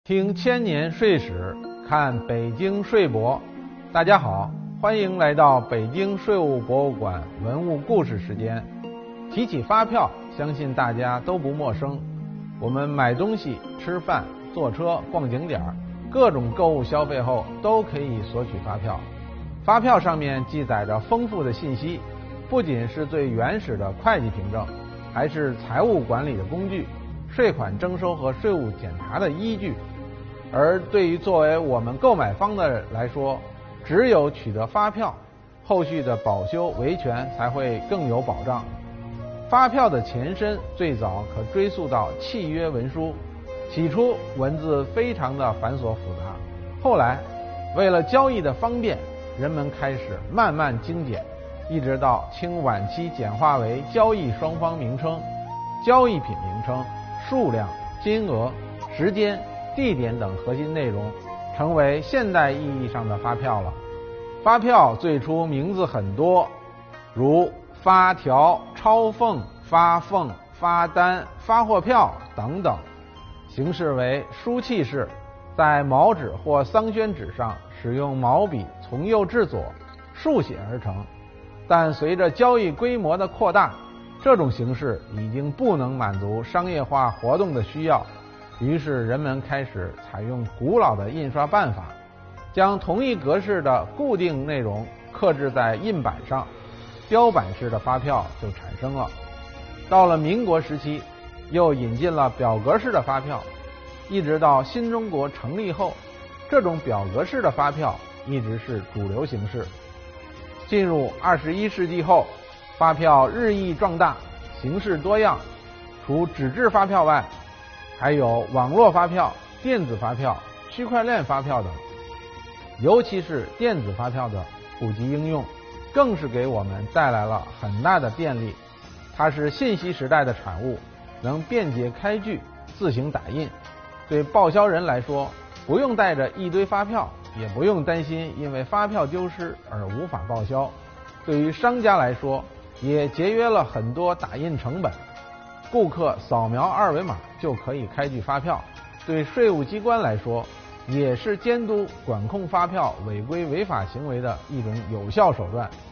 听千年税史，看北京税博。大家好，欢迎来到北京税务博物馆文物故事时间。提起发票，相信大家都不陌生。我们买东西、吃饭、坐车、逛景点，各种购物消费后都可以索取发票。发票上面记载着丰富的信息，不仅是最原始的会计凭证，还是财务管理的工具、税款征收和税务检查的依据。而对于作为我们购买方的人来说，只有取得发票，后续的保修维权才会更有保障。发票的前身最早可追溯到契约文书，起初文字非常的繁琐复杂，后来为了交易的方便，人们开始慢慢精简，一直到清晚期简化为交易双方名称、交易品名称、数量、金额、时间、地点等核心内容，成为现代意义上的发票了。发票最初名字很多，如发条、抄奉、发俸、发单、发货票等等，形式为书契式，在毛纸或桑宣纸上使用毛笔从右至左竖写而成。但随着交易规模的扩大，这种形式已经不能满足商业化活动的需要，于是人们开始采用古老的印刷办法，将同一格式的固定内容刻制在印版上，标版式的发票就产生了。到了民国时期，又引进了表格式的发票，一直到新中国成立后，这种表格式的发票一直是主流形式。进入21世纪后，发票日益壮大，形式多样，除纸质发票外，还有网络发票、电子发票、区块链发票等。尤其是电子发票的普及应用，更是给我们带来了很大的便利。它是信息时代的产物，能便捷开具、自行打印。对报销人来说，不用带着一堆发票，也不用担心因为发票丢失而无法报销。对于商家来说，也节约了很多打印成本。顾客扫描二维码就可以开具发票，对税务机关来说，也是监督管控发票违规违法行为的一种有效手段。